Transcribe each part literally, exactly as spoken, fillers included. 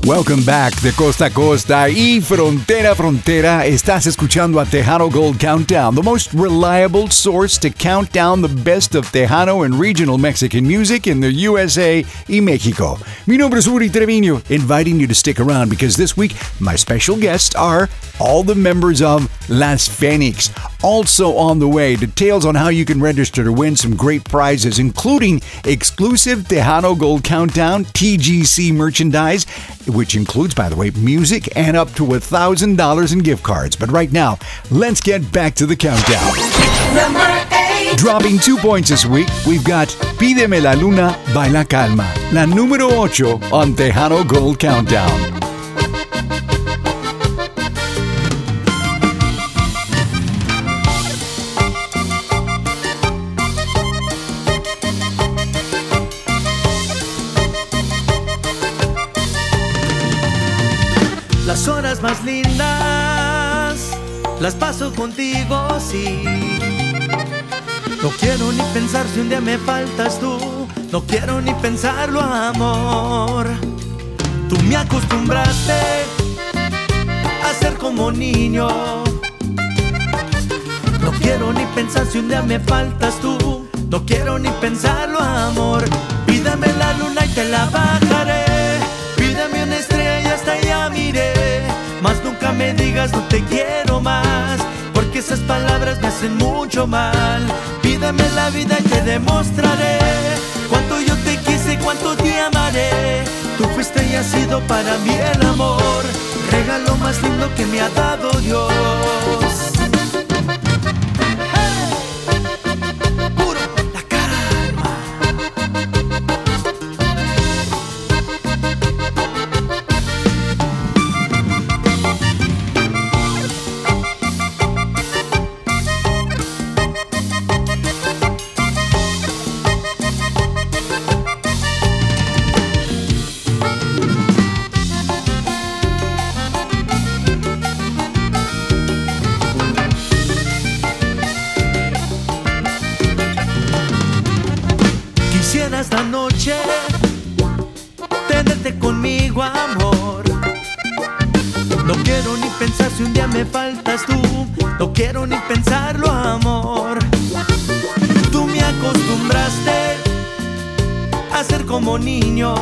Welcome back de costa a costa y frontera a frontera. Estás escuchando a Tejano Gold Countdown, the most reliable source to count down the best of Tejano and regional Mexican music in the U S A y Mexico. Mi nombre es Uri Treviño, inviting you to stick around because this week my special guests are all the members of Las Fenix. Also on the way, details on how you can register to win some great prizes, including exclusive Tejano Gold Countdown T G C merchandise, which includes, by the way, music and up to one thousand dollars in gift cards. But right now, let's get back to the countdown. Number eight. Dropping two points this week, we've got Pídeme la Luna by La Calma, la número ocho on Tejano Gold Countdown. Las horas más lindas las paso contigo, sí. No quiero ni pensar si un día me faltas tú. No quiero ni pensarlo, amor. Tú me acostumbraste a ser como niño. No quiero ni pensar si un día me faltas tú. No quiero ni pensarlo, amor. Pídame la luna y te la bajaré. Pídame una estrella y hasta allá miré. Mas nunca me digas no te quiero más, porque esas palabras me hacen mucho mal. Pídame la vida y te demostraré cuánto yo te quise, cuánto te amaré. Tú fuiste y has sido para mí el amor, regalo más lindo que me ha dado Dios. Quisiera esta noche tenerte conmigo, amor. No quiero ni pensar si un día me faltas tú. No quiero ni pensarlo, amor. Tú me acostumbraste a ser como niño.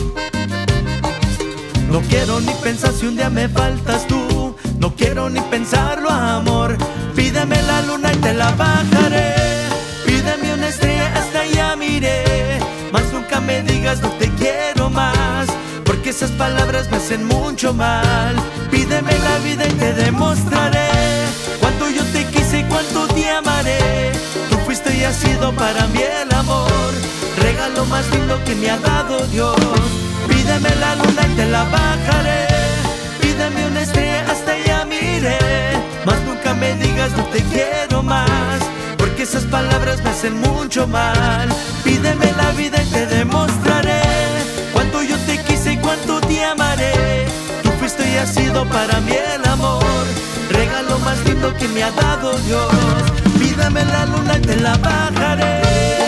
No quiero ni pensar si un día me faltas tú. No quiero ni pensarlo, amor. Pídeme la luna y te la bajaré. Pídeme una estrella hasta allá miré. Mas nunca me digas no te quiero más, porque esas palabras me hacen mucho mal. Pídeme la vida y te demostraré cuánto yo te quise y cuánto te amaré. Tú fuiste y has sido para mí el amor, regalo más lindo que me ha dado Dios. Pídeme la luna y te la bajaré. Pídeme una estrella hasta allá miré. Mas nunca me digas no te quiero más, porque esas palabras me hacen mucho mal. Pídeme la vida y te demostraré cuánto yo te quise y cuánto te amaré. Tú fuiste y has sido para mí el amor, regalo más lindo que me ha dado Dios. Pídame la luna y te la bajaré.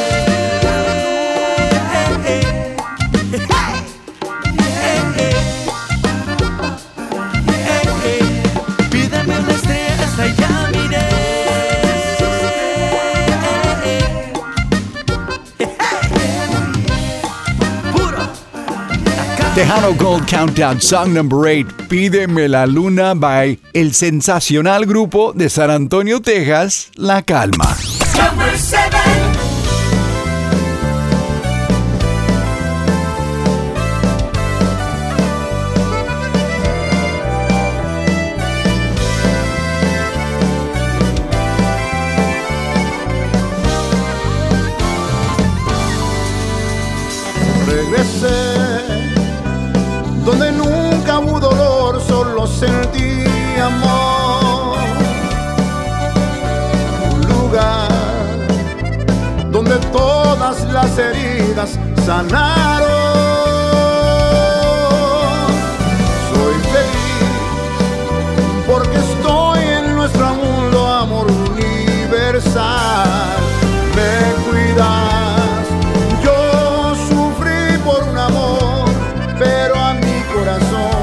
Pídame una estrella hasta allá miré. Tejano Gold Countdown, song number eight, Pídeme la Luna by el sensacional grupo de San Antonio, Texas, La Calma. Number seven. Regresé donde nunca hubo dolor, solo sentí amor. Un lugar donde todas las heridas sanaron. Soy feliz porque estoy en nuestro mundo, amor universal. Me cuidas, yo sufrí por un amor, pero a mi corazón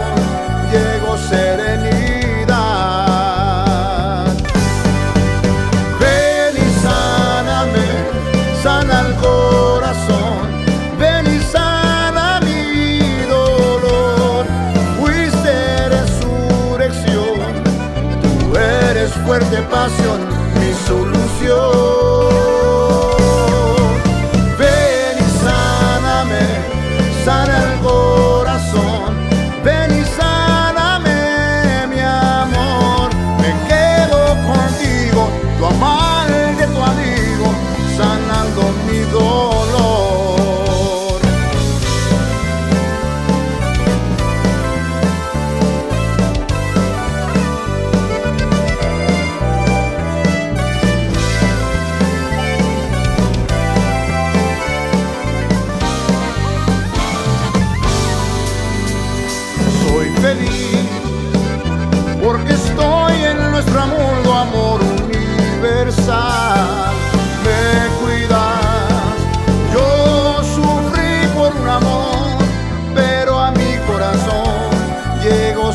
sana el corazón. Ven y sáname, mi amor. Me quedo contigo, tu amante, tu amigo, sanando mi dolor. Soy feliz porque estoy en nuestro mundo, amor universal. Me cuidas, yo sufrí por un amor, pero a mi corazón llegó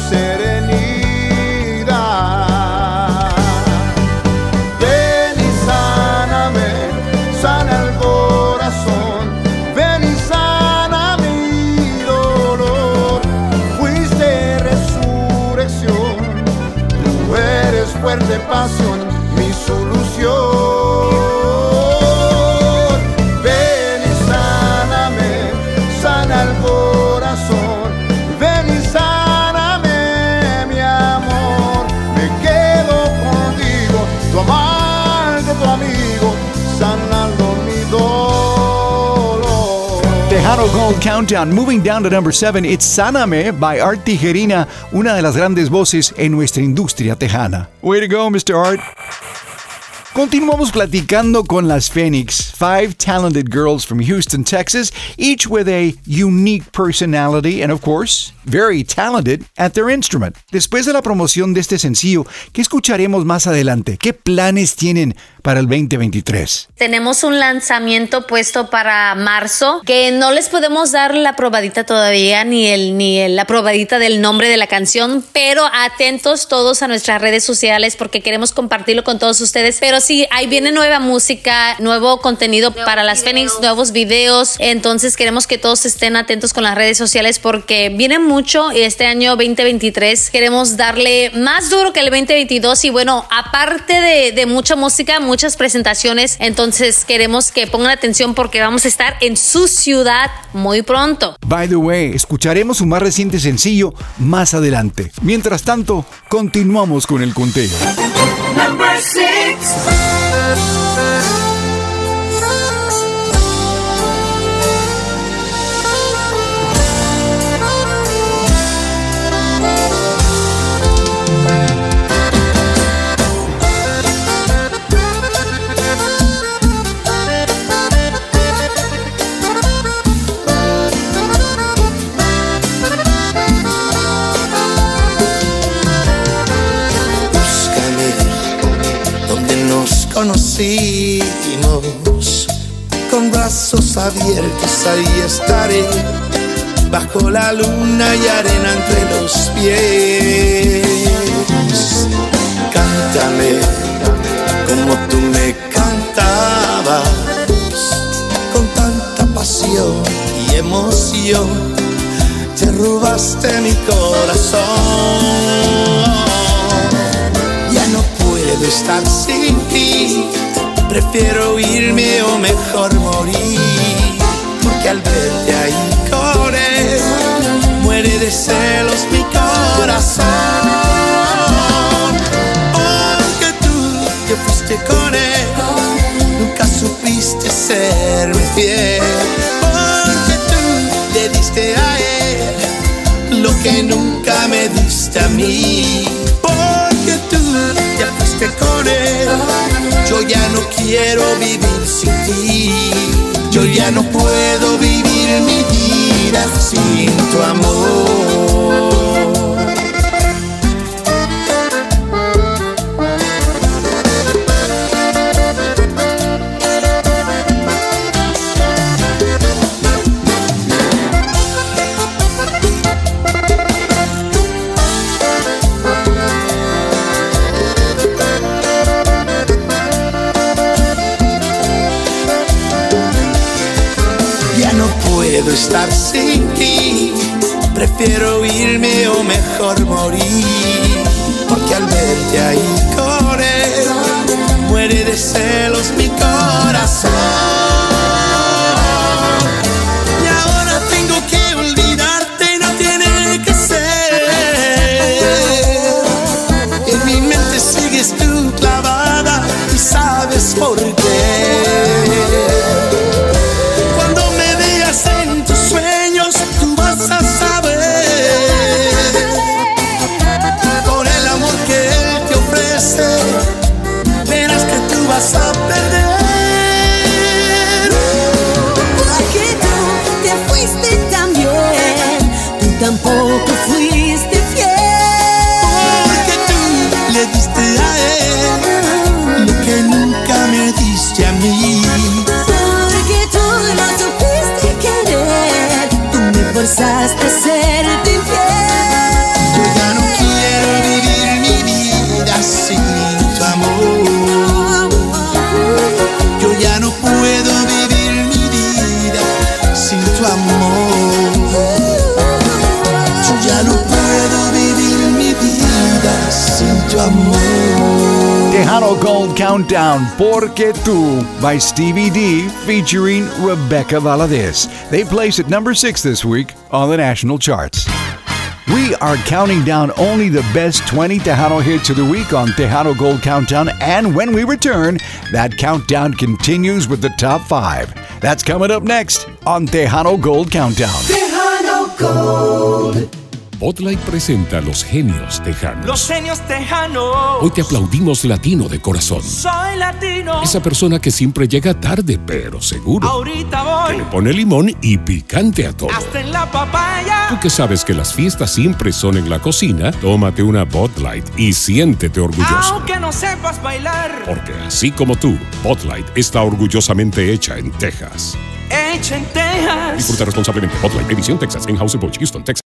serenidad. Ven y sáname, sana el corazón. Ven y sana mi dolor. Fuiste resurrección, tú eres fuerte pasión, mi solución. Ven y sáname, sana el corazón. Ven y sáname, mi amor. Me quedo contigo, tu amante, tu amigo, sanando mi dolor. Tejano Gold Countdown. Moving down to number seven, it's Sáname by Art Tijerina, una de las grandes voces en nuestra industria tejana. Way to go, mister Art. Continuamos platicando con las Phoenix, five talented girls from Houston, Texas, each with a unique personality and, of course, very talented at their instrument. Después de la promoción de este sencillo, ¿qué escucharemos más adelante? ¿Qué planes tienen para el veinte veintitrés? Tenemos un lanzamiento puesto para marzo que no les podemos dar la probadita todavía, ni el ni el, la probadita del nombre de la canción, pero atentos todos a nuestras redes sociales porque queremos compartirlo con todos ustedes. Pero sí, ahí viene nueva música, nuevo contenido para las Phoenix, nuevos videos. Entonces queremos que todos estén atentos con las redes sociales porque viene mucho y este año veinte veintitrés queremos darle más duro que el veinte veintidós. Y bueno, aparte de, de mucha música, muchas presentaciones, entonces queremos que pongan atención porque vamos a estar en su ciudad muy pronto. By the way, escucharemos su más reciente sencillo más adelante. Mientras tanto, continuamos con el conteo. Number six. Conocimos, con brazos abiertos ahí estaré, bajo la luna y arena entre los pies. Cántame como tú me cantabas, con tanta pasión y emoción, te robaste mi corazón. Ya no puedo estar sin ti, prefiero irme o mejor morir, porque al verte ahí con él, muere de celos mi corazón. Porque tú que fuiste con él, nunca supiste serme fiel, porque tú le diste a él lo que nunca me diste a mí. Porque tú ya fuiste con él, yo ya no quiero vivir sin ti. Yo ya no puedo vivir mi vida sin tu amor. Puedo estar sin ti, prefiero irme o mejor morir, porque al verte ahí con él, muere de celos mi corazón. Y ahora tengo que tampoco fuiste fiel. Porque tú le diste a él lo que nunca me diste a mí. Porque tú no supiste querer, tú me forzaste a serte infiel. Yo ya no quiero vivir mi vida sin tu amor. Yo ya no puedo vivir mi vida sin tu amor. Yo ya no puedo vivir mi vida sin tu amor. Tejano Gold Countdown, Porque Tú, by Stevie D, featuring Rebecca Valadez. They place at number six this week on the national charts. We are counting down only the best twenty Tejano hits of the week on Tejano Gold Countdown, and when we return, that countdown continues with the top five. That's coming up next on Tejano Gold Countdown. Tejano Gold. Bud Light presenta Los Genios Tejanos. Los genios tejanos. Hoy te aplaudimos latino de corazón. Soy latino. Esa persona que siempre llega tarde, pero seguro. Ahorita voy. Que le pone limón y picante a todo. Hasta en la papaya. Tú que sabes que las fiestas siempre son en la cocina, tómate una Bud Light y siéntete orgulloso. Aunque no sepas bailar. Porque así como tú, Bud Light está orgullosamente hecha en Texas. Hecha en Texas. Disfruta responsablemente. Bud Light, edición Texas, en House of Houston, Texas.